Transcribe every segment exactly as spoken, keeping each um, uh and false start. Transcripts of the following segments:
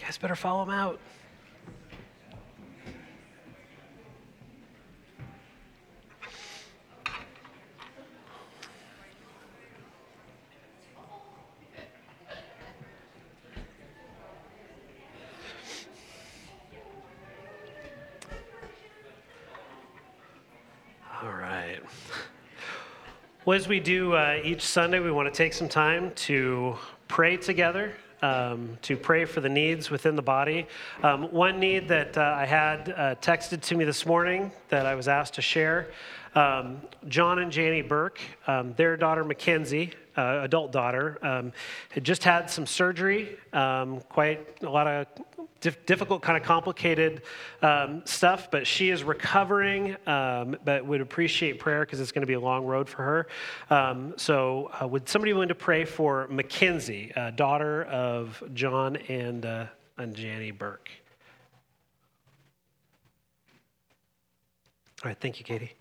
guys better follow him out. All right. Well, as we do uh, each Sunday, we want to take some time to pray together, um, to pray for the needs within the body. Um, one need that uh, I had uh, texted to me this morning that I was asked to share, um, John and Janie Burke, um, their daughter Mackenzie, uh, adult daughter, um, had just had some surgery, um, quite a lot of dif- difficult, kind of complicated um, stuff, but she is recovering, um, but would appreciate prayer because it's going to be a long road for her. Um, so uh, would somebody willing to pray for Mackenzie, uh, daughter of John and, uh, and Janie Burke? All right, thank you, Katie.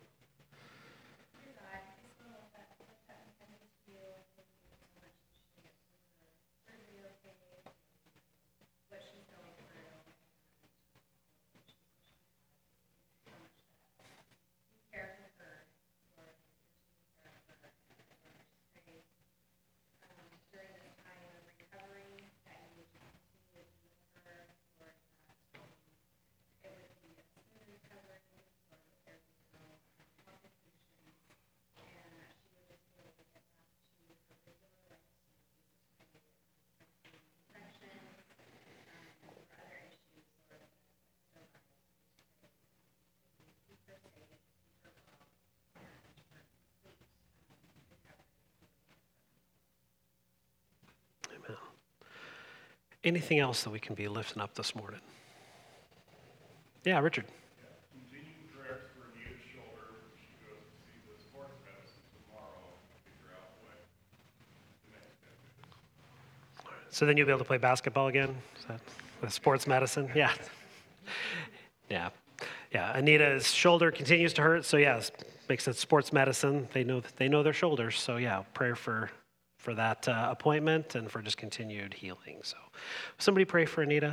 Amen. Anything else that we can be lifting up this morning? Yeah, Richard. Continued prayers for Anita's shoulder. She goes to see the sports medicine tomorrow to figure out what the next step is. So then you'll be able to play basketball again? Is that with sports medicine? Yeah. Yeah. Yeah. Anita's shoulder continues to hurt, so yeah, makes it sports medicine. They know they know their shoulders, so yeah, prayer for for that uh, appointment and for just continued healing. So somebody pray for Anita.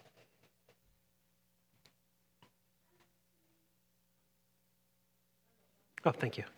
Oh, thank you.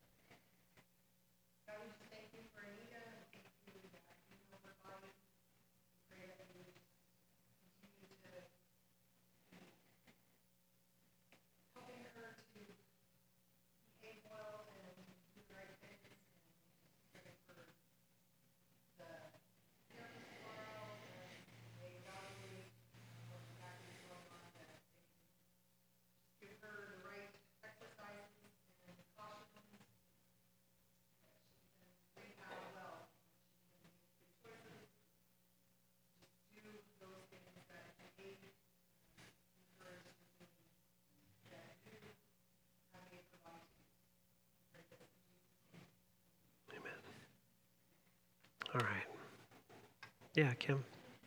All right. Yeah, Kim.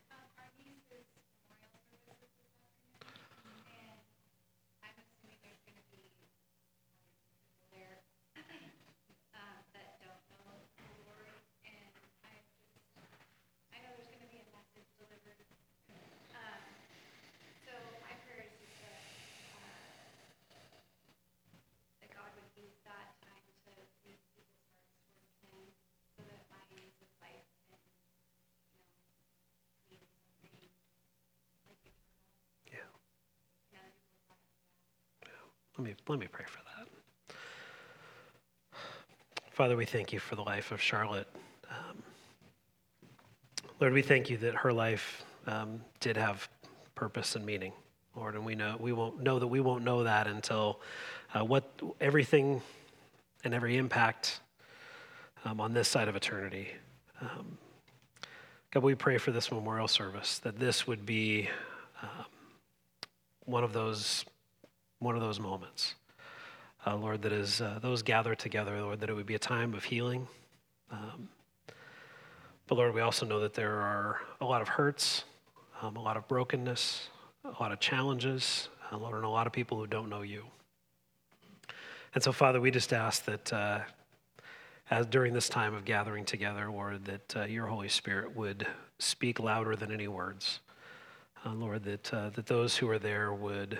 Let me let me pray for that. Father, we thank you for the life of Charlotte. Um, Lord, we thank you that her life um, did have purpose and meaning, Lord, and we know we won't know that we won't know that until uh, what everything and every impact um, on this side of eternity. Um, God, we pray for this memorial service that this would be um, one of those. One of those moments, uh, Lord, that is uh, those gathered together, Lord, that it would be a time of healing. Um, but Lord, we also know that there are a lot of hurts, um, a lot of brokenness, a lot of challenges, uh, Lord, and a lot of people who don't know you. And so, Father, we just ask that uh, as during this time of gathering together, Lord, that uh, your Holy Spirit would speak louder than any words. Uh, Lord, that uh, that those who are there would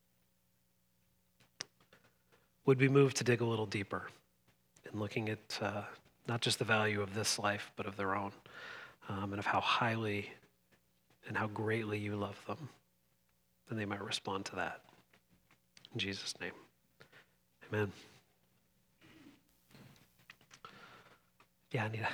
would be moved to dig a little deeper in looking at uh, not just the value of this life, but of their own, um, and of how highly and how greatly you love them, and they might respond to that. In Jesus' name, amen. Yeah, Anita.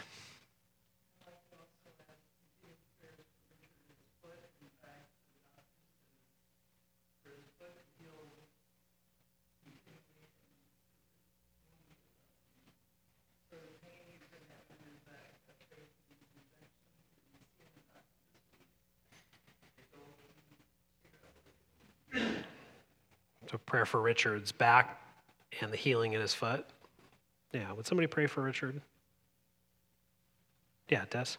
So prayer for Richard's back and the healing in his foot. Yeah, would somebody pray for Richard? Yeah, Des.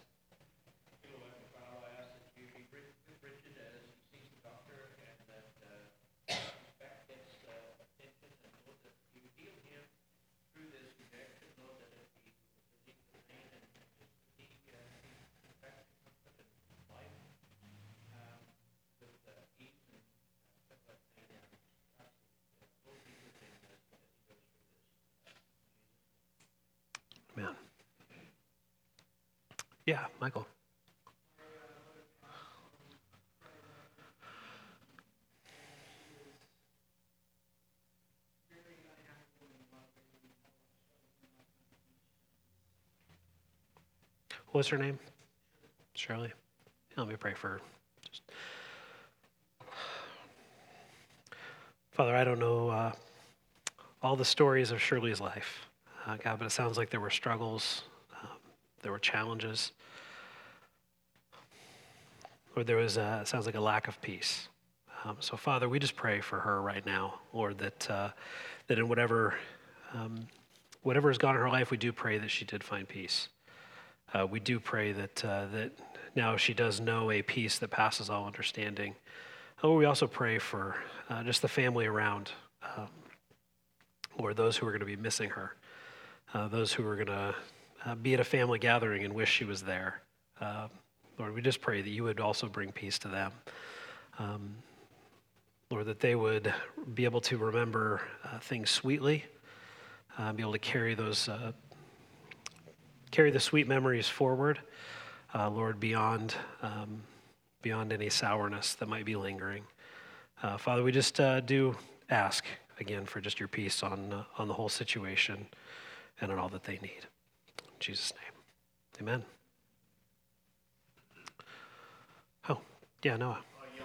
Amen. Yeah, Michael. What's her name? Shirley. Let me pray for her. Just... Father, I don't know uh, all the stories of Shirley's life, uh, God, but it sounds like there were struggles, um, there were challenges, or there was, a, it sounds like a lack of peace. Um, so, Father, we just pray for her right now, Lord, that uh, that in whatever um, whatever has gone in her life, we do pray that she did find peace. Uh, we do pray that uh, that now she does know a peace that passes all understanding. Oh, we also pray for uh, just the family around, um, Lord, those who are going to be missing her, uh, those who are going to uh, be at a family gathering and wish she was there. Uh, Lord, we just pray that you would also bring peace to them. Um, Lord, that they would be able to remember uh, things sweetly, uh, be able to carry those, uh, carry the sweet memories forward, uh, Lord, beyond um, beyond any sourness that might be lingering. Uh, Father, we just uh, do ask again for just your peace on uh, on the whole situation and on all that they need. In Jesus' name, amen. Oh, yeah, Noah.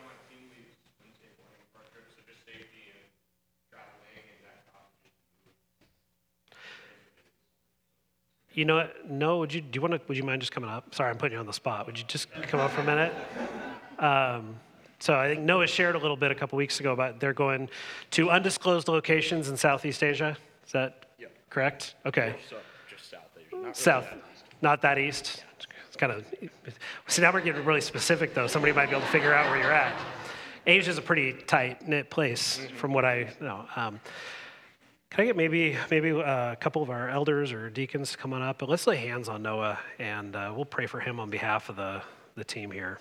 You know what? No, would you, do you want to, would you mind just coming up? Sorry, I'm putting you on the spot. Would you just come up for a minute? Um, so I think Noah shared a little bit a couple weeks ago about they're going to undisclosed locations in Southeast Asia. Is that Yep. correct? Okay. So just south Asia, not really South, that east. not that east. It's kind of, see, now we're getting really specific though. Somebody might be able to figure out where you're at. Asia's a pretty tight knit place mm-hmm. from what I know. Um, Can I get maybe maybe uh, a couple of our elders or deacons to come on up? But let's lay hands on Noah, and uh, we'll pray for him on behalf of the, the team here.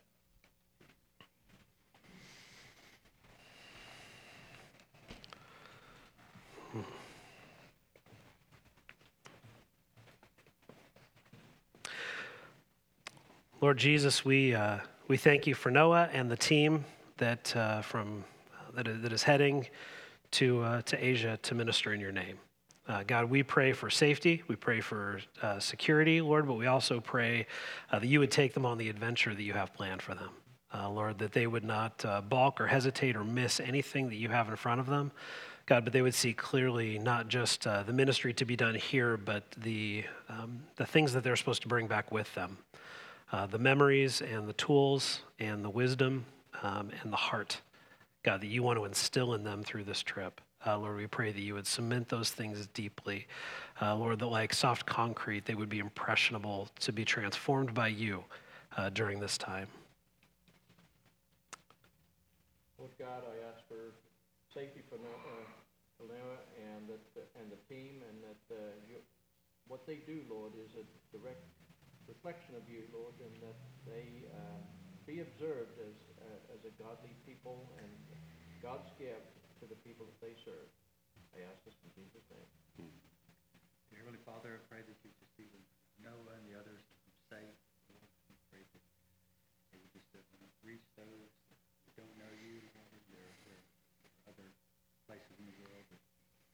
Hmm. Lord Jesus, we uh, we thank you for Noah and the team that uh, from that is, that is heading to uh, to Asia to minister in your name. Uh, God, we pray for safety. We pray for uh, security, Lord, but we also pray uh, that you would take them on the adventure that you have planned for them. Uh, Lord, that they would not uh, balk or hesitate or miss anything that you have in front of them. God, but they would see clearly not just uh, the ministry to be done here, but the um, the things that they're supposed to bring back with them. Uh, the memories and the tools and the wisdom um, and the heart, God, that you want to instill in them through this trip. Uh, Lord, we pray that you would cement those things deeply. Uh, Lord, that like soft concrete, they would be impressionable to be transformed by you uh, during this time. Lord God, I ask for safety for Noah, for Noah and, the, and the team, and that uh, you, what they do, Lord, is a direct reflection of you, Lord, and that they uh, be observed as, uh, as a godly people and God's gift to the people that they serve. I ask this in Jesus' name. Dear Heavenly Father, I pray that you just be with Noah and the others safe. Lord, I pray that they would just uh, reach those that don't know you, Lord. There, there are other places in the world that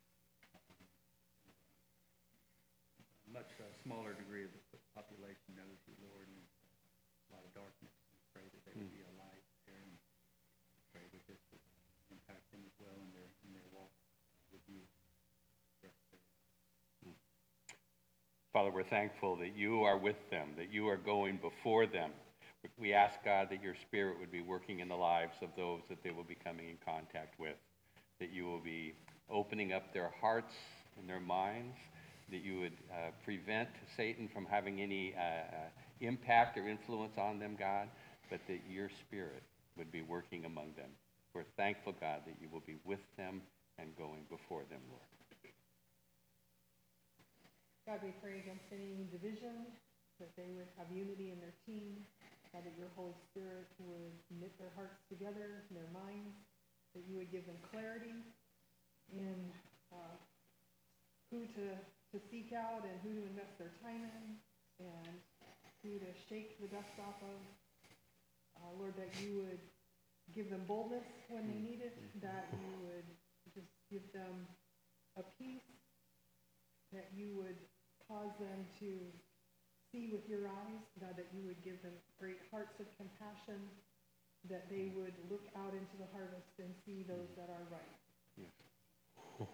a much uh, smaller degree of the population knows you, Lord, and a lot of darkness. I pray that they would be a light there, and I pray that this would impact them as well in their in their walk with you. Father, we're thankful that you are with them, that you are going before them. We ask, God, that your Spirit would be working in the lives of those that they will be coming in contact with, that you will be opening up their hearts and their minds, that you would uh, prevent Satan from having any uh, uh, impact or influence on them, God, but that your Spirit would be working among them. We're thankful, God, that you will be with them and going before them, Lord. God, we pray against any division, that they would have unity in their team, God, that your Holy Spirit would knit their hearts together, their minds, that you would give them clarity in uh, who to, to seek out and who to invest their time in, and who to shake the dust off of. Uh, Lord, that you would give them boldness when they need it, that you would just give them a peace, that you would cause them to see with your eyes, God, that you would give them great hearts of compassion, that they would look out into the harvest and see those that are right. Yes.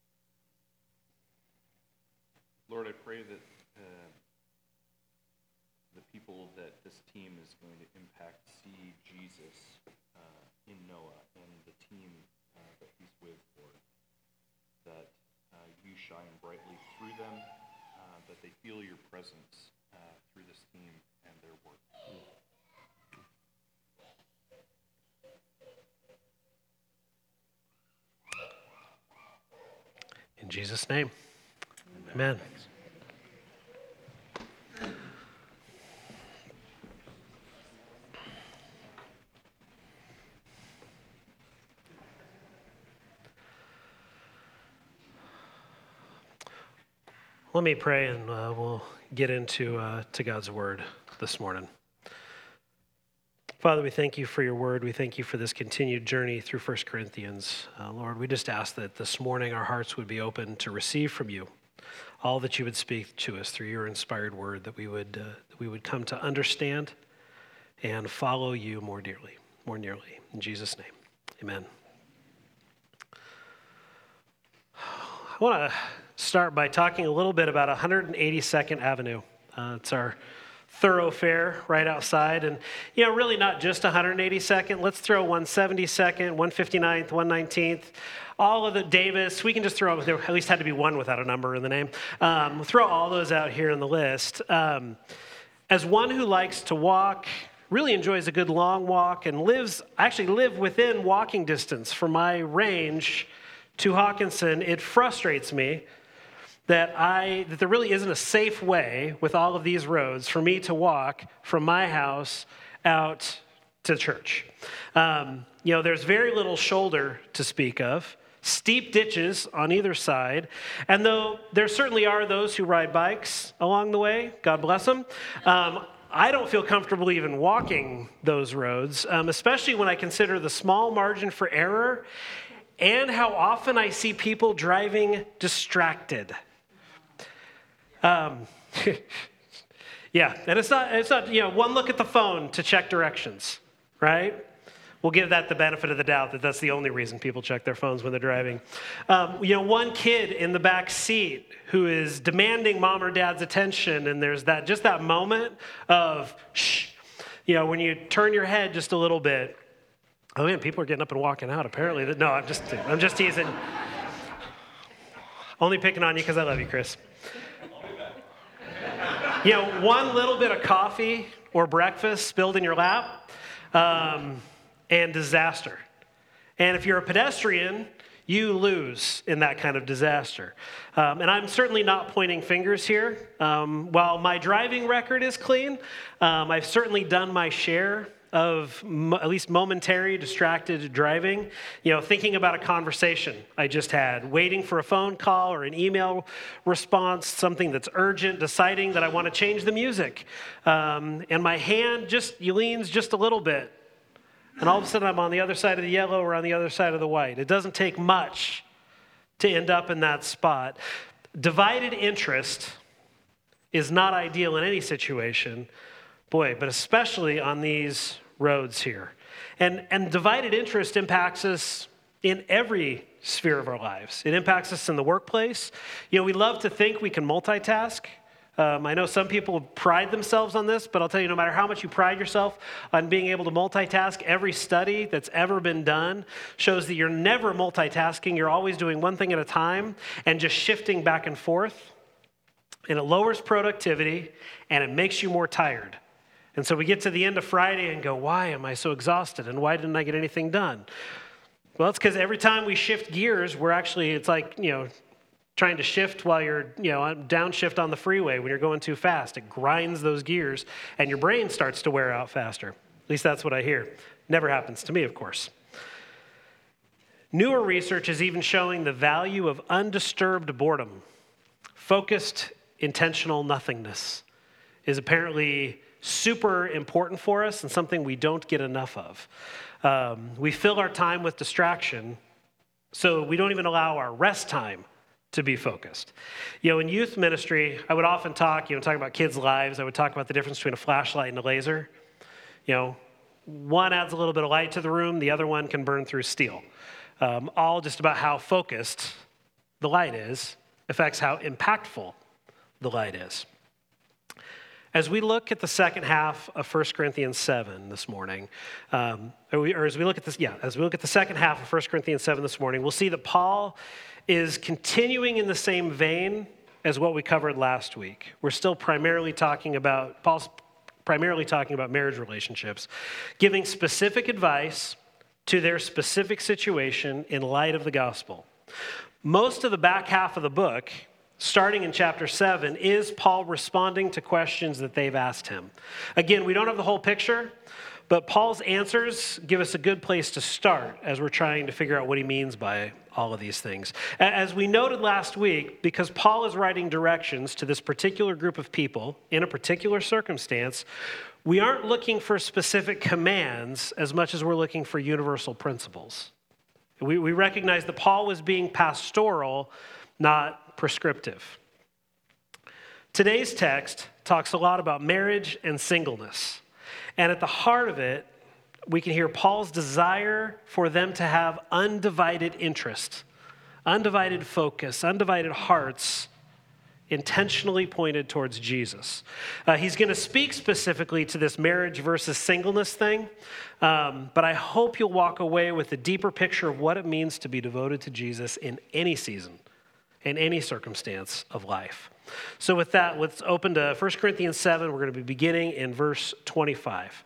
Lord, I pray that uh, the people that this team is going to impact see Jesus uh, in Noah and the team uh, that he's with, Lord, that uh, you shine brightly through them, uh, that they feel your presence uh, through this team and their work. In Jesus' name, amen. Let me pray, and uh, we'll get into uh, to God's word this morning. Father, we thank you for your word. We thank you for this continued journey through First Corinthians. Uh, Lord, we just ask that this morning our hearts would be open to receive from you all that you would speak to us through your inspired word, that we would uh, that we would come to understand and follow you more dearly, more nearly. In Jesus' name, amen. I want to start by talking a little bit about one hundred eighty-second Avenue. Uh, it's our thoroughfare right outside, and you know, really not just one hundred eighty-second. Let's throw one hundred seventy-second, one hundred fifty-ninth, one hundred nineteenth, all of the Davis. We can just throw, there at least had to be one without a number in the name. Um, we'll throw all those out here in the list. Um, as one who likes to walk, really enjoys a good long walk, and lives, I actually live within walking distance from my range to Hawkinson, it frustrates me that I that there really isn't a safe way with all of these roads for me to walk from my house out to church. Um, you know, there's very little shoulder to speak of, steep ditches on either side, and though there certainly are those who ride bikes along the way, God bless them, um, I don't feel comfortable even walking those roads, um, especially when I consider the small margin for error and how often I see people driving distracted. Um, yeah, and it's not, it's not, you know, one look at the phone to check directions, right? We'll give that the benefit of the doubt that that's the only reason people check their phones when they're driving. Um, you know, one kid in the back seat who is demanding mom or dad's attention, and there's that, just that moment of, shh, you know, when you turn your head just a little bit. Oh man, people are getting up and walking out, apparently. No, I'm just, I'm just teasing. Only picking on you because I love you, Chris. You know, one little bit of coffee or breakfast spilled in your lap, um, and disaster. And if you're a pedestrian, you lose in that kind of disaster. Um, and I'm certainly not pointing fingers here. Um, while my driving record is clean, um, I've certainly done my share of mo- at least momentary distracted driving, you know, thinking about a conversation I just had, waiting for a phone call or an email response, something that's urgent, deciding that I want to change the music. Um, and my hand just leans just a little bit. And all of a sudden I'm on the other side of the yellow or on the other side of the white. It doesn't take much to end up in that spot. Divided interest is not ideal in any situation, boy, but especially on these roads here. And, and divided interest impacts us in every sphere of our lives. It impacts us in the workplace. You know, we love to think we can multitask. Um, I know some people pride themselves on this, but I'll tell you, no matter how much you pride yourself on being able to multitask, every study that's ever been done shows that you're never multitasking. You're always doing one thing at a time and just shifting back and forth. And it lowers productivity, and it makes you more tired. And so we get to the end of Friday and go, why am I so exhausted? And why didn't I get anything done? Well, it's because every time we shift gears, we're actually, it's like, you know, trying to shift while you're, you know, downshift on the freeway when you're going too fast. It grinds those gears, and your brain starts to wear out faster. At least that's what I hear. Never happens to me, of course. Newer research is even showing the value of undisturbed boredom. Focused, intentional nothingness is apparently super important for us and something we don't get enough of. Um, we fill our time with distraction, so we don't even allow our rest time to be focused. You know, in youth ministry, I would often talk, you know, talk about kids' lives. I would talk about the difference between a flashlight and a laser. You know, one adds a little bit of light to the room. The other one can burn through steel. Um, all just about how focused the light is affects how impactful the light is. As we look at the second half of First Corinthians seven this morning, um, or, we, or as we look at this, yeah, as we look at the second half of First Corinthians seven this morning, we'll see that Paul is continuing in the same vein as what we covered last week. We're still primarily talking about, Paul's primarily talking about marriage relationships, giving specific advice to their specific situation in light of the gospel. Most of the back half of the book, starting in chapter seven, is Paul responding to questions that they've asked him. Again, we don't have the whole picture, but Paul's answers give us a good place to start as we're trying to figure out what he means by all of these things. As we noted last week, because Paul is writing directions to this particular group of people in a particular circumstance, we aren't looking for specific commands as much as we're looking for universal principles. We, we recognize that Paul was being pastoral, not prescriptive. Today's text talks a lot about marriage and singleness. And at the heart of it, we can hear Paul's desire for them to have undivided interest, undivided focus, undivided hearts, intentionally pointed towards Jesus. Uh, he's going to speak specifically to this marriage versus singleness thing, um, but I hope you'll walk away with a deeper picture of what it means to be devoted to Jesus in any season, in any circumstance of life. So with that, let's open to First Corinthians seven. We're going to be beginning in verse twenty-five.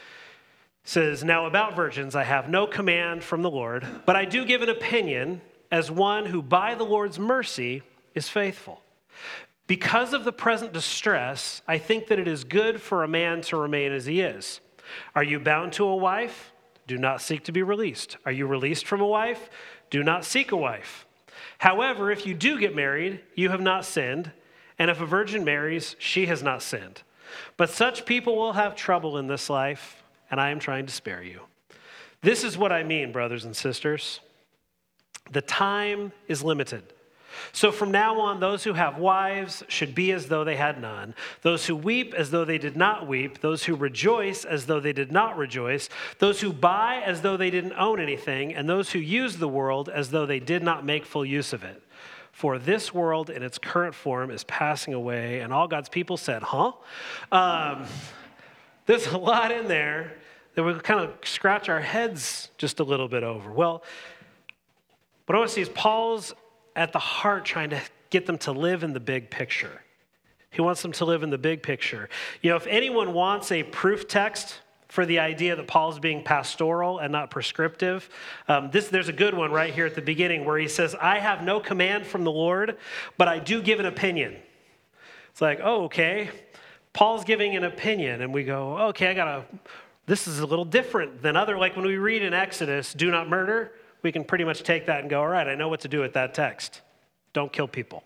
It says, "Now about virgins I have no command from the Lord, but I do give an opinion as one who by the Lord's mercy is faithful. Because of the present distress, I think that it is good for a man to remain as he is. Are you bound to a wife? Do not seek to be released. Are you released from a wife? Do not seek a wife. However, if you do get married, you have not sinned, and if a virgin marries, she has not sinned. But such people will have trouble in this life, and I am trying to spare you. This is what I mean, brothers and sisters. The time is limited. So from now on, those who have wives should be as though they had none. Those who weep as though they did not weep. Those who rejoice as though they did not rejoice. Those who buy as though they didn't own anything. And those who use the world as though they did not make full use of it. For this world in its current form is passing away. And all God's people said, huh? Um, there's a lot in there that we kind of scratch our heads just a little bit over. Well, what I want to see is Paul's at the heart trying to get them to live in the big picture. He wants them to live in the big picture. You know, if anyone wants a proof text for the idea that Paul's being pastoral and not prescriptive, um, this there's a good one right here at the beginning where he says, I have no command from the Lord, but I do give an opinion. It's like, oh, okay. Paul's giving an opinion, and we go, okay, I got to This is a little different than other, like when we read in Exodus, do not murder, we can pretty much take that and go, all right, I know what to do with that text. Don't kill people.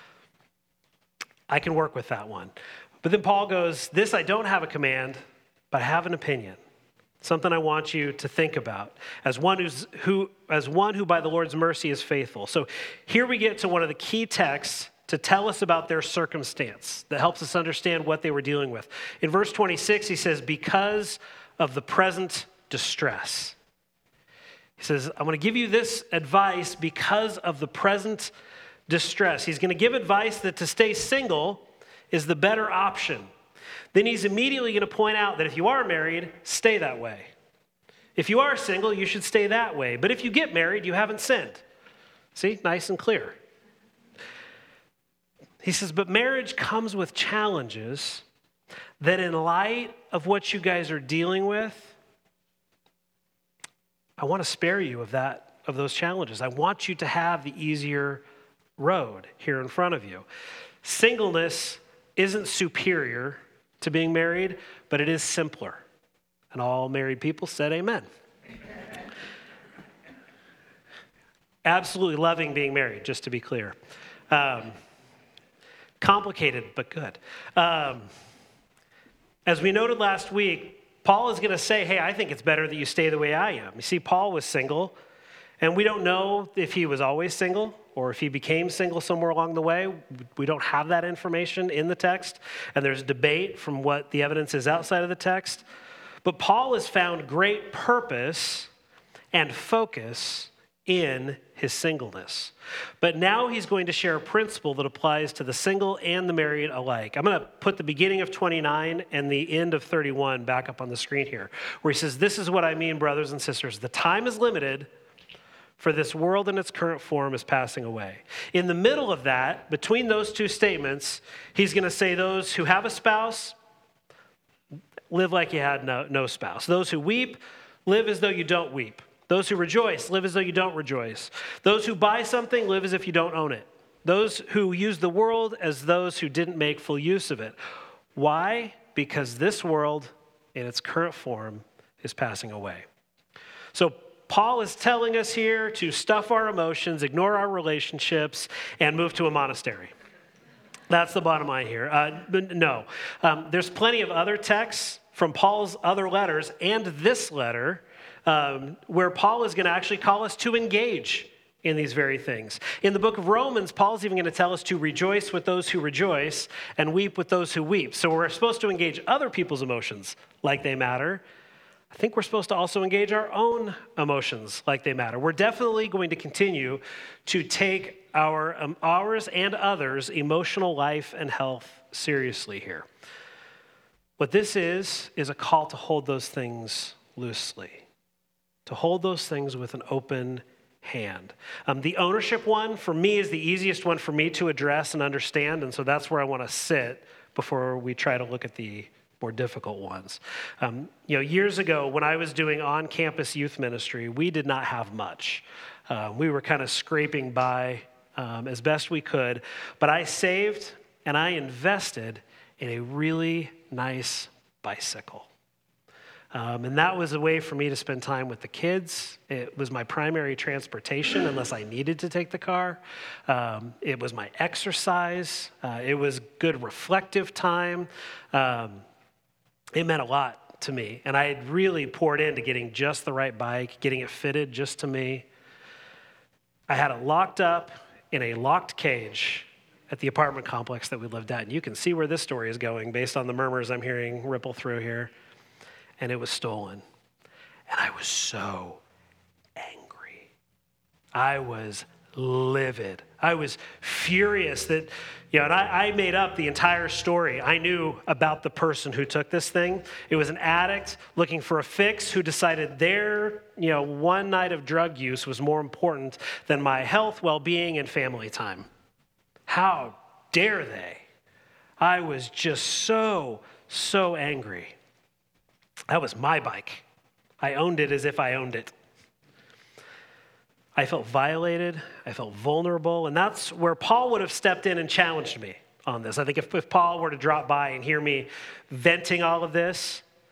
I can work with that one. But then Paul goes, this I don't have a command, but I have an opinion. Something I want you to think about as one who's who as one who by the Lord's mercy is faithful. So here we get to one of the key texts to tell us about their circumstance that helps us understand what they were dealing with. In verse twenty-six, he says, because of the present distress. He says, I'm going to give you this advice because of the present distress. He's going to give advice that to stay single is the better option. Then he's immediately going to point out that if you are married, stay that way. If you are single, you should stay that way. But if you get married, you haven't sinned. See, nice and clear. He says, but marriage comes with challenges that in light of what you guys are dealing with, I want to spare you of that, of those challenges. I want you to have the easier road here in front of you. Singleness isn't superior to being married, but it is simpler. And all married people said amen. Absolutely loving being married, just to be clear. Um, complicated, but good. Um, as we noted last week, Paul is going to say, hey, I think it's better that you stay the way I am. You see, Paul was single, and we don't know if he was always single or if he became single somewhere along the way. We don't have that information in the text, and there's debate from what the evidence is outside of the text. But Paul has found great purpose and focus in his singleness. But now he's going to share a principle that applies to the single and the married alike. I'm going to put the beginning of twenty-nine and the end of thirty-one back up on the screen here, where he says, this is what I mean, brothers and sisters. The time is limited, for this world in its current form is passing away. In the middle of that, between those two statements, he's going to say those who have a spouse, live like you had no, no spouse. Those who weep, live as though you don't weep. Those who rejoice, live as though you don't rejoice. Those who buy something, live as if you don't own it. Those who use the world as those who didn't make full use of it. Why? Because this world in its current form is passing away. So Paul is telling us here to stuff our emotions, ignore our relationships, and move to a monastery. That's the bottom line here. Uh, no. Um, there's plenty of other texts from Paul's other letters and this letter um, where Paul is going to actually call us to engage in these very things. In the book of Romans, Paul's even going to tell us to rejoice with those who rejoice and weep with those who weep. So we're supposed to engage other people's emotions like they matter. I think we're supposed to also engage our own emotions like they matter. We're definitely going to continue to take our um, ours and others' emotional life and health seriously here. What this is, is a call to hold those things loosely, to hold those things with an open hand. Um, the ownership one, for me, is the easiest one for me to address and understand, and so that's where I want to sit before we try to look at the more difficult ones. Um, you know, years ago, when I was doing on-campus youth ministry, we did not have much. Uh, we were kind of scraping by um, as best we could, but I saved and I invested in a really nice bicycle. Um, and that was a way for me to spend time with the kids. It was my primary transportation unless I needed to take the car. Um, it was my exercise. Uh, it was good reflective time. Um, It meant a lot to me, and I had really poured into getting just the right bike, getting it fitted just to me. I had it locked up in a locked cage at the apartment complex that we lived at, and you can see where this story is going based on the murmurs I'm hearing ripple through here. And it was stolen, and I was so angry. I was livid. I was furious that, you know, and I, I made up the entire story. I knew about the person who took this thing. It was an addict looking for a fix who decided their, you know, one night of drug use was more important than my health, well-being, and family time. How dare they? I was just so, so angry. That was my bike. I owned it as if I owned it. I felt violated, I felt vulnerable, and that's where Paul would have stepped in and challenged me on this. I think if, if Paul were to drop by and hear me venting all of this,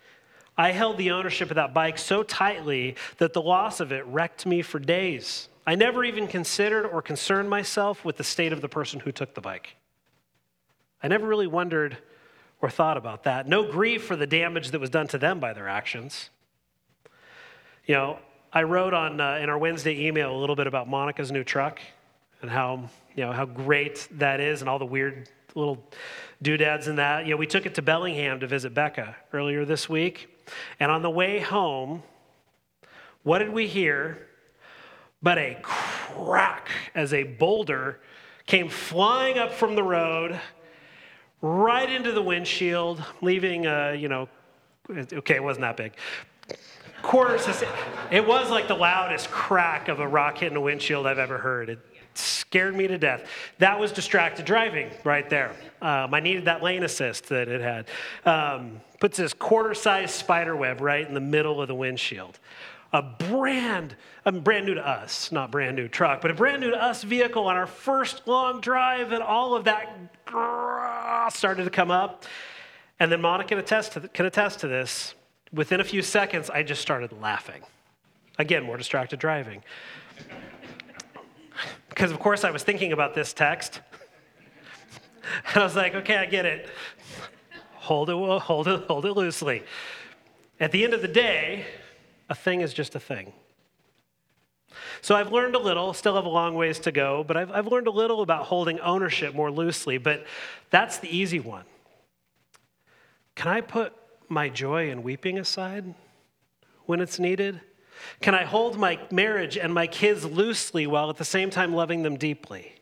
I held the ownership of that bike so tightly that the loss of it wrecked me for days. I never even considered or concerned myself with the state of the person who took the bike. I never really wondered or thought about that. No grief for the damage that was done to them by their actions. You know, I wrote on uh, in our Wednesday email a little bit about Monica's new truck and how, you know, how great that is and all the weird little doodads in that. You know, we took it to Bellingham to visit Becca earlier this week. And on the way home, what did we hear but a crack as a boulder came flying up from the road right into the windshield, leaving, uh, you know, okay, it wasn't that big. Quarters, it was like the loudest crack of a rock hitting a windshield I've ever heard. It scared me to death. That was distracted driving right there. Um, I needed that lane assist that it had. Um, puts this quarter-sized spider web right in the middle of the windshield. A brand, a brand new to us, not brand new truck, but a brand new to us vehicle on our first long drive, and all of that started to come up. And then Monica can attest to, can attest to this. Within a few seconds, I just started laughing. Again, more distracted driving. Because, of course, I was thinking about this text. And I was like, okay, I get it. Hold it, hold it, hold it loosely. At the end of the day, a thing is just a thing. So I've learned a little, still have a long ways to go, but I've, I've learned a little about holding ownership more loosely, but that's the easy one. Can I put my joy and weeping aside when it's needed? Can I hold my marriage and my kids loosely while at the same time loving them deeply?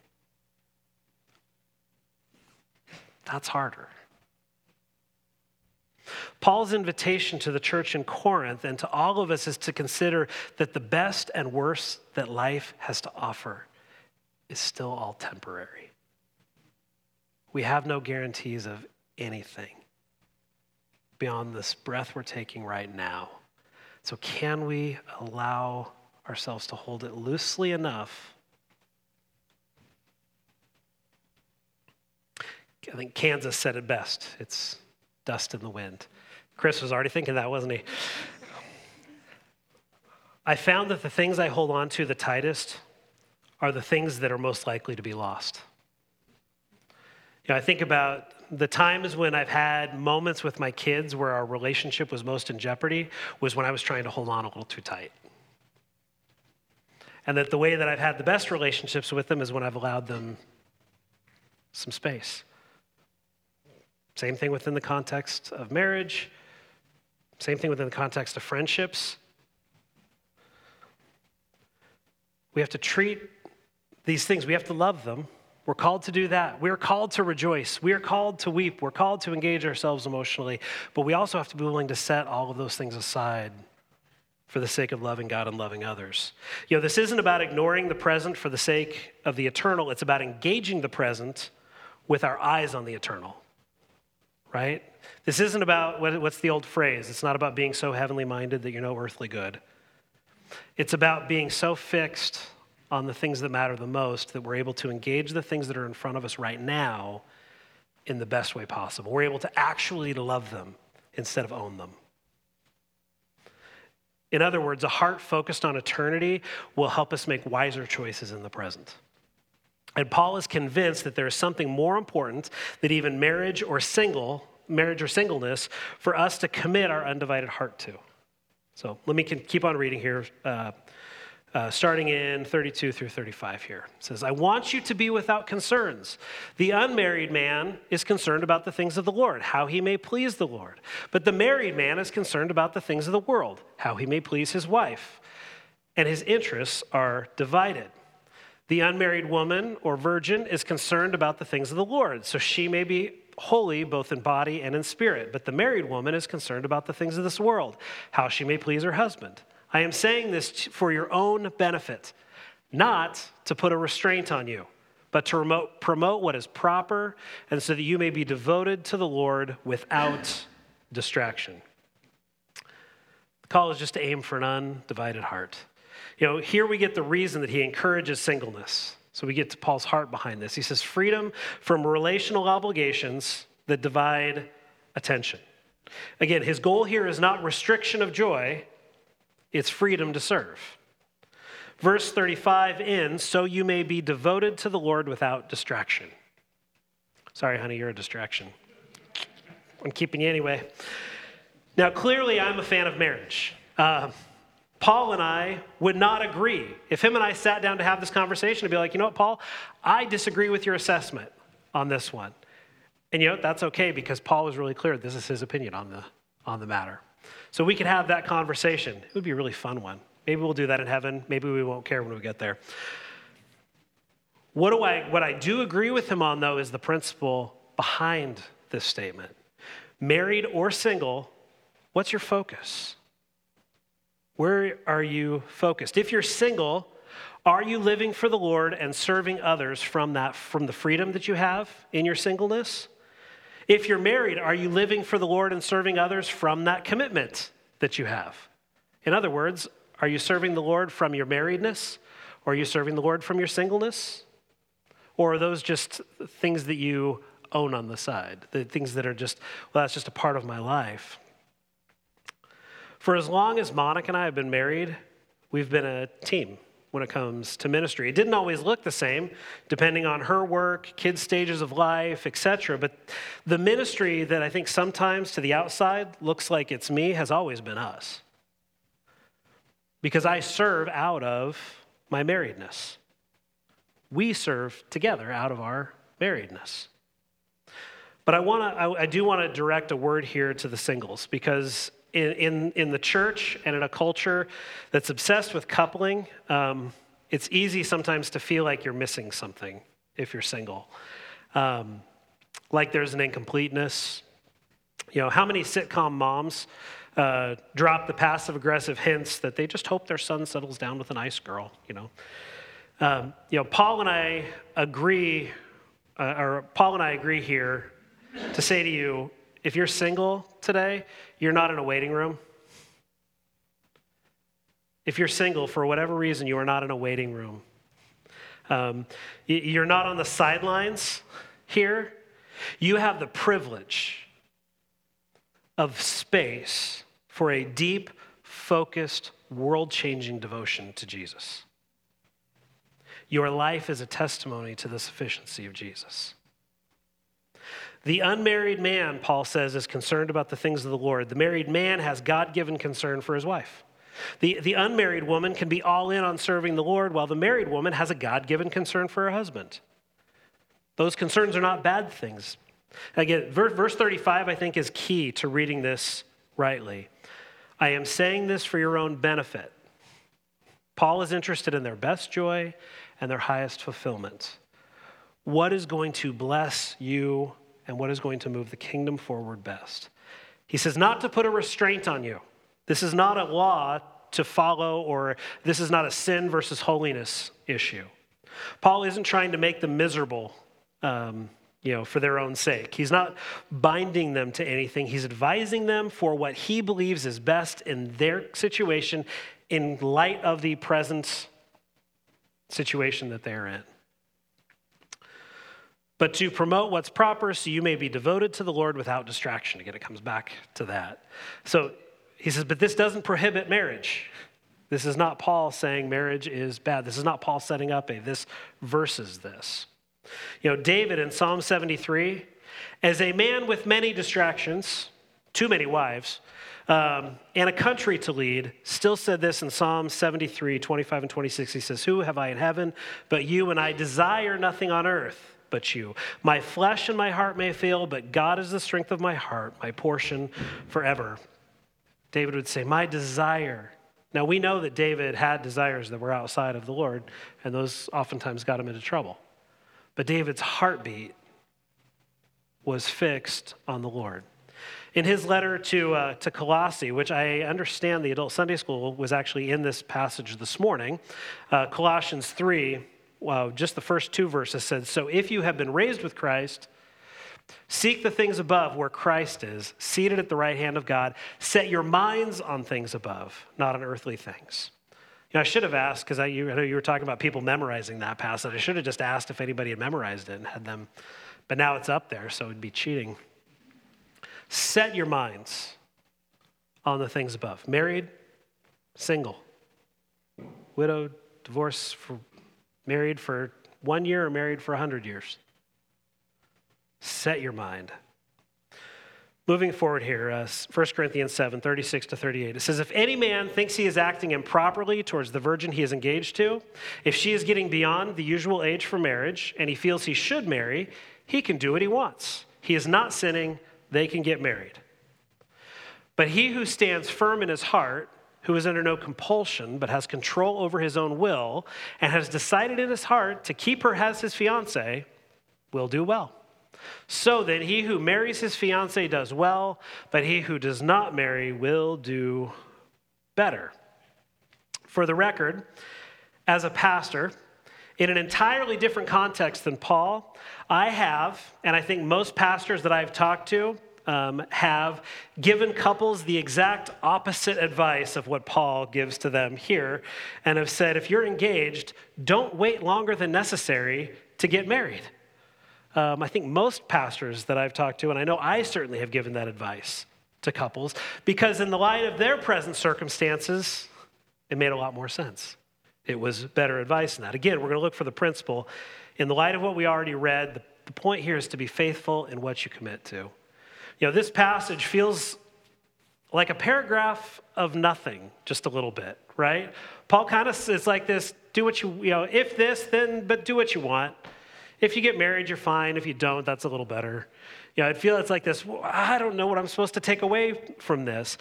That's harder. Paul's invitation to the church in Corinth and to all of us is to consider that the best and worst that life has to offer is still all temporary. We have no guarantees of anything beyond this breath we're taking right now. So can we allow ourselves to hold it loosely enough? I think Kansas said it best. It's dust in the wind. Chris was already thinking that, wasn't he? I found that the things I hold on to the tightest are the things that are most likely to be lost. You know, I think about the times when I've had moments with my kids where our relationship was most in jeopardy was when I was trying to hold on a little too tight. And that the way that I've had the best relationships with them is when I've allowed them some space. Same thing within the context of marriage. Same thing within the context of friendships. We have to treat these things, we have to love them. We're called to do that. We're called to rejoice. We are called to weep. We're called to engage ourselves emotionally. But we also have to be willing to set all of those things aside for the sake of loving God and loving others. You know, this isn't about ignoring the present for the sake of the eternal. It's about engaging the present with our eyes on the eternal, right? This isn't about, what's the old phrase? It's not about being so heavenly minded that you're no earthly good. It's about being so fixed on the things that matter the most that we're able to engage the things that are in front of us right now in the best way possible. We're able to actually love them instead of own them. In other words, a heart focused on eternity will help us make wiser choices in the present. And Paul is convinced that there is something more important than even marriage or single, marriage or singleness for us to commit our undivided heart to. So let me keep on reading here, uh, uh, starting in thirty-two through thirty-five here. It says, I want you to be without concerns. The unmarried man is concerned about the things of the Lord, how he may please the Lord. But the married man is concerned about the things of the world, how he may please his wife. And his interests are divided. The unmarried woman or virgin is concerned about the things of the Lord, so she may be holy both in body and in spirit. But the married woman is concerned about the things of this world, how she may please her husband. I am saying this for your own benefit, not to put a restraint on you, but to promote, promote what is proper, and so that you may be devoted to the Lord without distraction. The call is just to aim for an undivided heart. You know, here we get the reason that he encourages singleness. So we get to Paul's heart behind this. He says, freedom from relational obligations that divide attention. Again, his goal here is not restriction of joy, it's freedom to serve. Verse thirty-five ends, so you may be devoted to the Lord without distraction. Sorry, honey, you're a distraction. I'm keeping you anyway. Now, clearly, I'm a fan of marriage. Uh, Paul and I would not agree. If him and I sat down to have this conversation, I'd be like, you know what, Paul, I disagree with your assessment on this one. And you know what, that's okay because Paul was really clear. This is his opinion on the, on the matter. So we could have that conversation. It would be a really fun one. Maybe we'll do that in heaven. Maybe we won't care when we get there. What do I, what I do agree with him on, though, is the principle behind this statement. Married or single, what's your focus? Where are you focused? If you're single, are you living for the Lord and serving others from that, from the freedom that you have in your singleness? If you're married, are you living for the Lord and serving others from that commitment that you have? In other words, are you serving the Lord from your marriedness? Or are you serving the Lord from your singleness? Or are those just things that you own on the side? The things that are just, well, that's just a part of my life. For as long as Monica and I have been married, we've been a team when it comes to ministry. It didn't always look the same, depending on her work, kids' stages of life, et cetera. But the ministry that I think sometimes to the outside looks like it's me has always been us. Because I serve out of my marriedness. We serve together out of our marriedness. But I want to, I, I do want to direct a word here to the singles, because in, in, in the church and in a culture that's obsessed with coupling, um, it's easy sometimes to feel like you're missing something if you're single. Um, like there's an incompleteness. You know, how many sitcom moms uh, drop the passive-aggressive hints that they just hope their son settles down with a nice girl, you know? Um, you know, Paul and I agree, uh, or Paul and I agree here to say to you, if you're single today, you're not in a waiting room. If you're single, for whatever reason, you are not in a waiting room. Um, you're not on the sidelines here. You have the privilege of space for a deep, focused, world-changing devotion to Jesus. Your life is a testimony to the sufficiency of Jesus. The unmarried man, Paul says, is concerned about the things of the Lord. The married man has God-given concern for his wife. The, the unmarried woman can be all in on serving the Lord, while the married woman has a God-given concern for her husband. Those concerns are not bad things. Again, verse thirty-five, I think, is key to reading this rightly. I am saying this for your own benefit. Paul is interested in their best joy and their highest fulfillment. What is going to bless you and what is going to move the kingdom forward best? He says not to put a restraint on you. This is not a law to follow, or this is not a sin versus holiness issue. Paul isn't trying to make them miserable, um, you know, for their own sake. He's not binding them to anything. He's advising them for what he believes is best in their situation in light of the present situation that they're in. But to promote what's proper so you may be devoted to the Lord without distraction. Again, it comes back to that. So he says, but this doesn't prohibit marriage. This is not Paul saying marriage is bad. This is not Paul setting up a this versus this. You know, David in Psalm seventy-three, as a man with many distractions, too many wives, um, and a country to lead, still said this in Psalm seventy-three, twenty-five and twenty-six. He says, who have I in heaven but you, and I desire nothing on earth but you. My flesh and my heart may fail, but God is the strength of my heart, my portion forever. David would say, my desire. Now, we know that David had desires that were outside of the Lord, and those oftentimes got him into trouble. But David's heartbeat was fixed on the Lord. In his letter to uh, to Colossae, which I understand the adult Sunday school was actually in this passage this morning, uh, Colossians three, wow, just the first two verses said, so if you have been raised with Christ, seek the things above where Christ is, seated at the right hand of God. Set your minds on things above, not on earthly things. You know, I should have asked, because I, you, I know you were talking about people memorizing that passage. I should have just asked if anybody had memorized it and had them, but now it's up there, so it'd be cheating. Set your minds on the things above. Married, single, widowed, divorced, for, married for one year or married for a hundred years. Set your mind. Moving forward here, uh, First Corinthians seven, thirty-six to thirty-eight. It says, if any man thinks he is acting improperly towards the virgin he is engaged to, if she is getting beyond the usual age for marriage, and he feels he should marry, he can do what he wants. He is not sinning, they can get married. But he who stands firm in his heart, who is under no compulsion, but has control over his own will, and has decided in his heart to keep her as his fiancée, will do well. So then, he who marries his fiancée does well, but he who does not marry will do better. For the record, as a pastor, in an entirely different context than Paul, I have, and I think most pastors that I've talked to um, have given couples the exact opposite advice of what Paul gives to them here, and have said, if you're engaged, don't wait longer than necessary to get married. Um, I think most pastors that I've talked to, and I know I certainly have given that advice to couples, because in the light of their present circumstances, it made a lot more sense. It was better advice than that. Again, we're going to look for the principle. In the light of what we already read, the, the point here is to be faithful in what you commit to. You know, this passage feels like a paragraph of nothing, just a little bit, right? Paul kind of is like this, do what you, you know, if this, then, but do what you want. If you get married, you're fine. If you don't, that's a little better. You know, I feel it's like this, well, I don't know what I'm supposed to take away from this.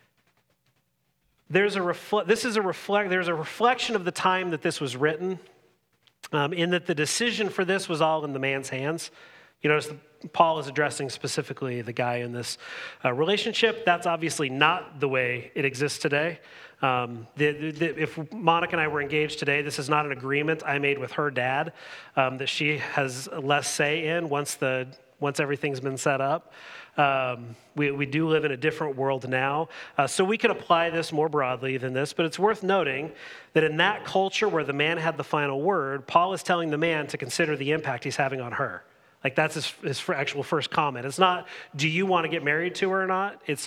There's a refle- this is a reflect. There's a reflection of the time that this was written, um, in that the decision for this was all in the man's hands. You notice Paul is addressing specifically the guy in this uh, relationship. That's obviously not the way it exists today. Um, the, the, the, if Monica and I were engaged today, this is not an agreement I made with her dad um, that she has less say in once the once everything's been set up. Um, we, we do live in a different world now, uh, so we can apply this more broadly than this, but it's worth noting that in that culture where the man had the final word, Paul is telling the man to consider the impact he's having on her. Like that's his, his actual first comment. It's not, do you want to get married to her or not? It's,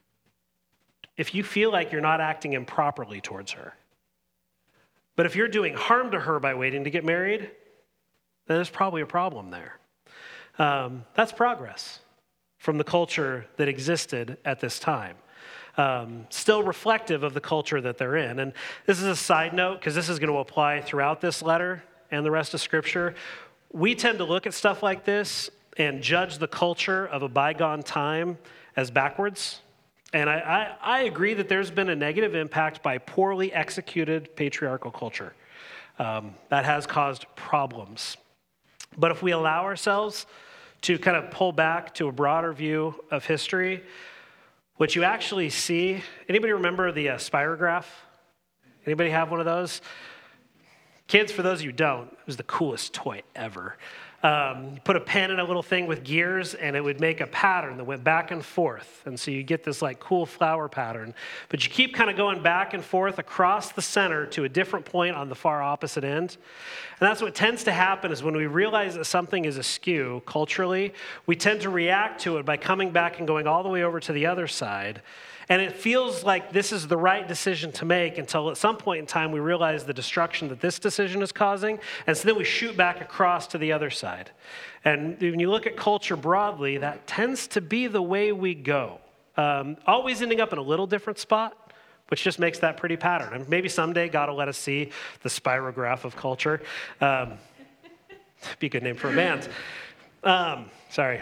if you feel like you're not acting improperly towards her. But if you're doing harm to her by waiting to get married, then there's probably a problem there. Um, that's progress from the culture that existed at this time. Um, still reflective of the culture that they're in. And this is a side note, because this is going to apply throughout this letter and the rest of Scripture. We tend to look at stuff like this and judge the culture of a bygone time as backwards. And I, I, I agree that there's been a negative impact by poorly executed patriarchal culture. Um, that has caused problems. But if we allow ourselves to kind of pull back to a broader view of history, what you actually see, anybody remember the uh, spirograph? Anybody have one of those? Kids, for those of you who don't, it was the coolest toy ever. Um, you put a pen in a little thing with gears, and it would make a pattern that went back and forth. And so you get this like cool flower pattern. But you keep kind of going back and forth across the center to a different point on the far opposite end. And that's what tends to happen is when we realize that something is askew culturally, we tend to react to it by coming back and going all the way over to the other side. And it feels like this is the right decision to make until at some point in time we realize the destruction that this decision is causing. And so then we shoot back across to the other side. And when you look at culture broadly, that tends to be the way we go. Um, always ending up in a little different spot, which just makes that pretty pattern. And maybe someday God will let us see the spirograph of culture. Um, be a good name for a band. Um, sorry.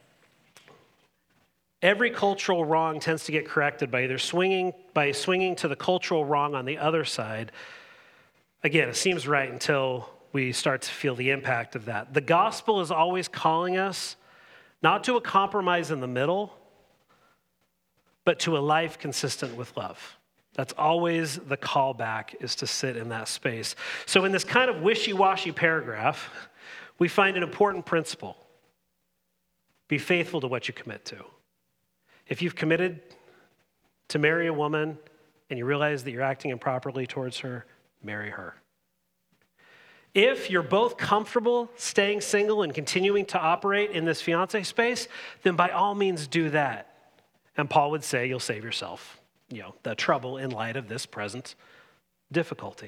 Every cultural wrong tends to get corrected by either swinging by swinging to the cultural wrong on the other side. Again, it seems right until we start to feel the impact of that. The gospel is always calling us not to a compromise in the middle, but to a life consistent with love. That's always the callback, is to sit in that space. So in this kind of wishy-washy paragraph, we find an important principle. Be faithful to what you commit to. If you've committed to marry a woman and you realize that you're acting improperly towards her, marry her. If you're both comfortable staying single and continuing to operate in this fiance space, then by all means do that. And Paul would say you'll save yourself, you know, the trouble in light of this present difficulty.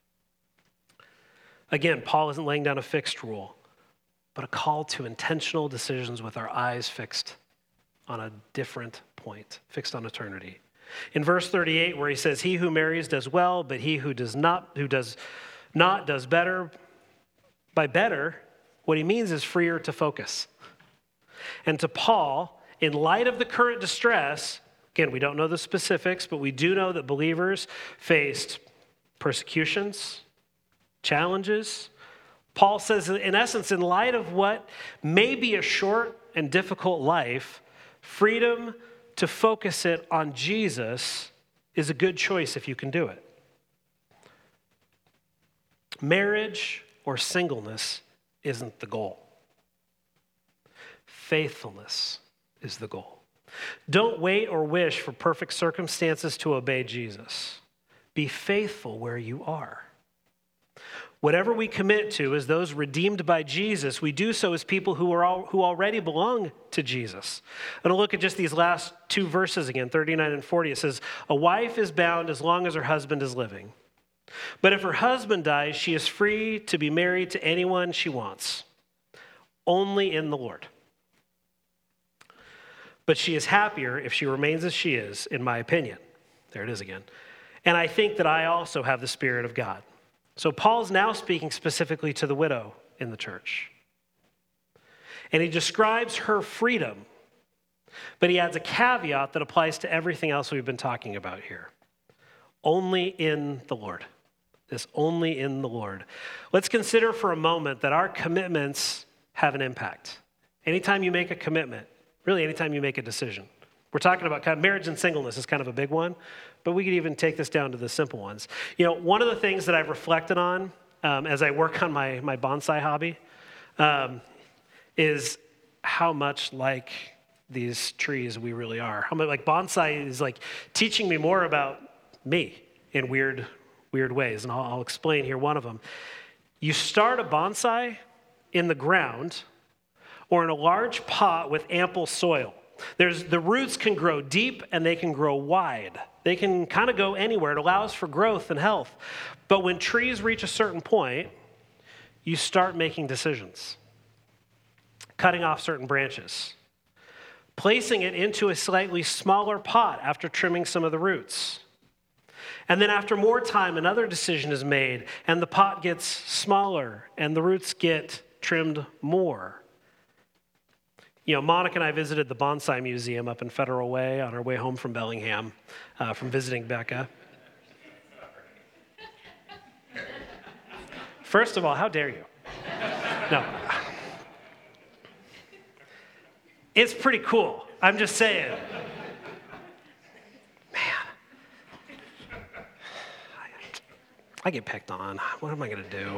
Again, Paul isn't laying down a fixed rule, but a call to intentional decisions with our eyes fixed on a different point, fixed on eternity. In verse thirty-eight, where he says, "He who marries does well, but he who does not, who does not does better." By better, what he means is freer to focus. And to Paul, in light of the current distress, again, we don't know the specifics, but we do know that believers faced persecutions, challenges. Paul says, in essence, in light of what may be a short and difficult life, freedom to focus it on Jesus is a good choice if you can do it. Marriage or singleness isn't the goal. Faithfulness is the goal. Don't wait or wish for perfect circumstances to obey Jesus. Be faithful where you are. Whatever we commit to as those redeemed by Jesus, we do so as people who are all, who already belong to Jesus. I'm going to look at just these last two verses again, thirty-nine and forty. It says, "A wife is bound as long as her husband is living. But if her husband dies, she is free to be married to anyone she wants, only in the Lord. But she is happier if she remains as she is, in my opinion." There it is again. "And I think that I also have the Spirit of God." So Paul's now speaking specifically to the widow in the church. And he describes her freedom, but he adds a caveat that applies to everything else we've been talking about here. Only in the Lord. This only in the Lord. Let's consider for a moment that our commitments have an impact. Anytime you make a commitment, really anytime you make a decision. We're talking about kind of marriage and singleness is kind of a big one, but we could even take this down to the simple ones. You know, one of the things that I've reflected on um, as I work on my, my bonsai hobby um, is how much like these trees we really are. How much like bonsai is like teaching me more about me in weird, weird ways, and I'll, I'll explain here one of them. You start a bonsai in the ground or in a large pot with ample soil. There's, the roots can grow deep and they can grow wide. They can kind of go anywhere. It allows for growth and health. But when trees reach a certain point, you start making decisions. Cutting off certain branches. Placing it into a slightly smaller pot after trimming some of the roots. And then after more time, another decision is made and the pot gets smaller and the roots get trimmed more. You know, Monica and I visited the Bonsai Museum up in Federal Way on our way home from Bellingham, uh, from visiting Becca. First of all, how dare you? No. It's pretty cool. I'm just saying. Man. I get picked on. What am I going to do?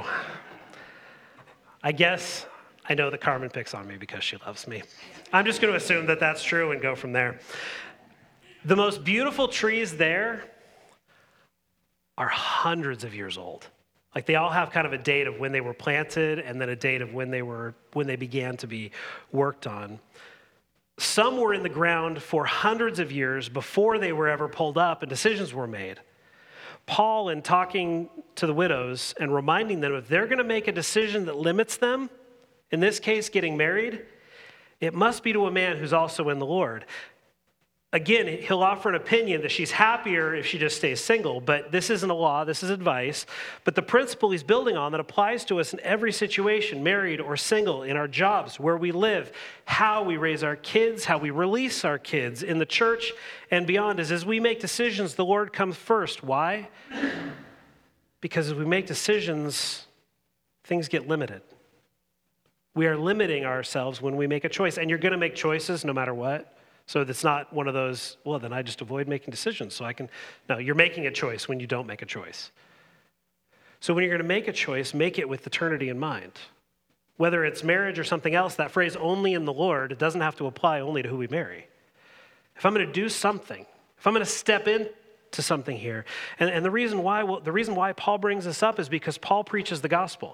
I guess I know that Carmen picks on me because she loves me. I'm just going to assume that that's true and go from there. The most beautiful trees there are hundreds of years old. Like they all have kind of a date of when they were planted and then a date of when they were when they began to be worked on. Some were in the ground for hundreds of years before they were ever pulled up and decisions were made. Paul, in talking to the widows and reminding them if they're going to make a decision that limits them, in this case, getting married, it must be to a man who's also in the Lord. Again, he'll offer an opinion that she's happier if she just stays single, but this isn't a law, this is advice. But the principle he's building on that applies to us in every situation, married or single, in our jobs, where we live, how we raise our kids, how we release our kids in the church and beyond, is as we make decisions, the Lord comes first. Why? Because as we make decisions, things get limited. We are limiting ourselves when we make a choice, and you're going to make choices no matter what. So it's not one of those, well, then I just avoid making decisions so I can, no, you're making a choice when you don't make a choice. So when you're going to make a choice, make it with eternity in mind. Whether it's marriage or something else, that phrase only in the Lord, it doesn't have to apply only to who we marry. If I'm going to do something, if I'm going to step into something here, and, and the reason why, well, the reason why Paul brings this up is because Paul preaches the gospel.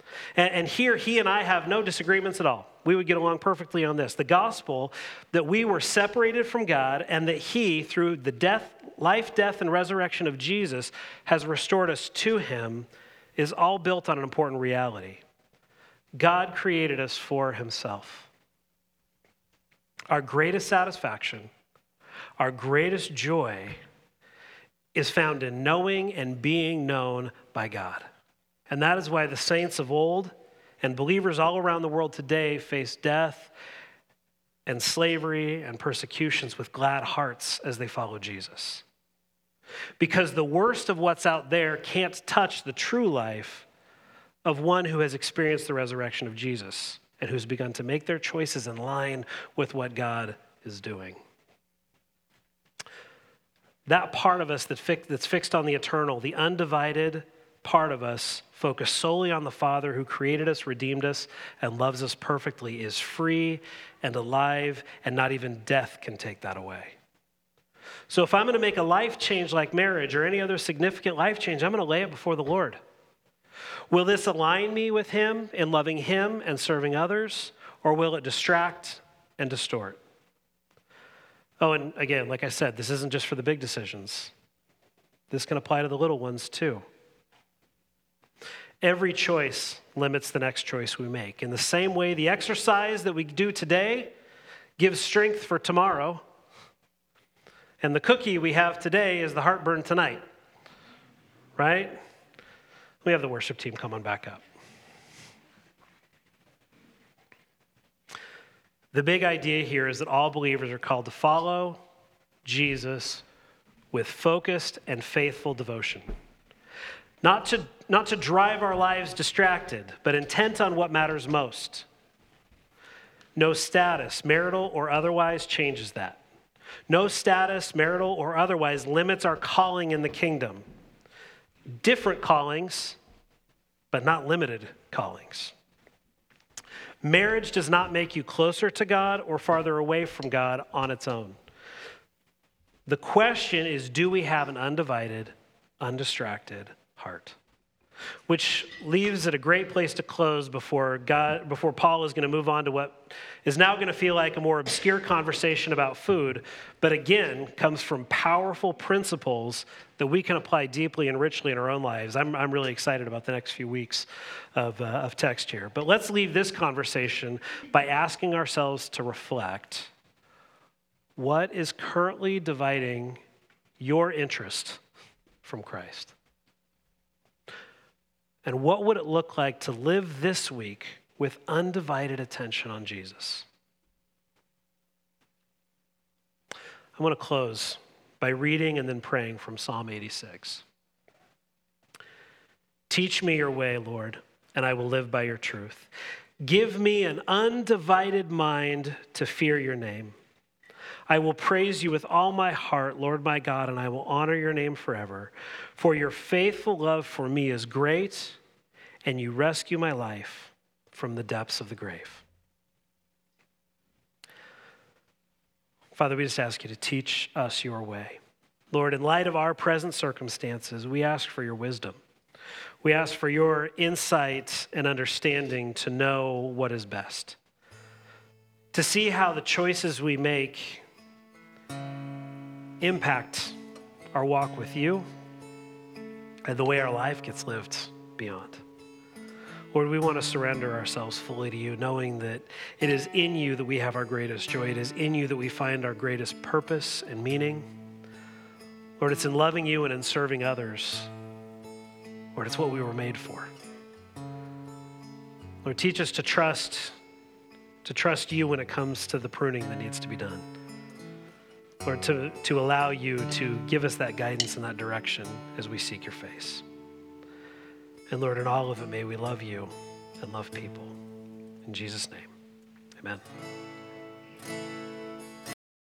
And, and here, he and I have no disagreements at all. We would get along perfectly on this. The gospel that we were separated from God and that he, through the death, life, death, and resurrection of Jesus, has restored us to him is all built on an important reality. God created us for himself. Our greatest satisfaction, our greatest joy is found in knowing and being known by God. And that is why the saints of old and believers all around the world today face death and slavery and persecutions with glad hearts as they follow Jesus. Because the worst of what's out there can't touch the true life of one who has experienced the resurrection of Jesus and who's begun to make their choices in line with what God is doing. That part of us that fi- that's fixed on the eternal, the undivided part of us focused solely on the Father who created us, redeemed us, and loves us perfectly is free and alive, and not even death can take that away. So if I'm going to make a life change like marriage or any other significant life change, I'm going to lay it before the Lord. Will this align me with him in loving him and serving others, or will it distract and distort? Oh, and again, like I said, this isn't just for the big decisions. This can apply to the little ones too. Every choice limits the next choice we make. In the same way, the exercise that we do today gives strength for tomorrow, and the cookie we have today is the heartburn tonight, right? We have the worship team come on back up. The big idea here is that all believers are called to follow Jesus with focused and faithful devotion. Not to, not to drive our lives distracted, but intent on what matters most. No status, marital or otherwise, changes that. No status, marital or otherwise, limits our calling in the kingdom. Different callings, but not limited callings. Marriage does not make you closer to God or farther away from God on its own. The question is, do we have an undivided, undistracted heart? Which leaves it a great place to close before God, before Paul is going to move on to what is now going to feel like a more obscure conversation about food, but again comes from powerful principles that we can apply deeply and richly in our own lives. I'm, I'm really excited about the next few weeks of, uh, of text here. But let's leave this conversation by asking ourselves to reflect, what is currently dividing your interest from Christ? And what would it look like to live this week with undivided attention on Jesus? I want to close by reading and then praying from Psalm eighty-six. Teach me your way, Lord, and I will live by your truth. Give me an undivided mind to fear your name. I will praise you with all my heart, Lord my God, and I will honor your name forever. For your faithful love for me is great, and you rescue my life from the depths of the grave. Father, we just ask you to teach us your way. Lord, in light of our present circumstances, we ask for your wisdom. We ask for your insight and understanding to know what is best. To see how the choices we make impact our walk with you and the way our life gets lived beyond. Lord, we want to surrender ourselves fully to you, knowing that it is in you that we have our greatest joy. It is in you that we find our greatest purpose and meaning. Lord, it's in loving you and in serving others. Lord, it's what we were made for. Lord, teach us to trust, to trust you when it comes to the pruning that needs to be done. Lord, to, to allow you to give us that guidance and that direction as we seek your face. And Lord, in all of it, may we love you and love people. In Jesus' name, amen.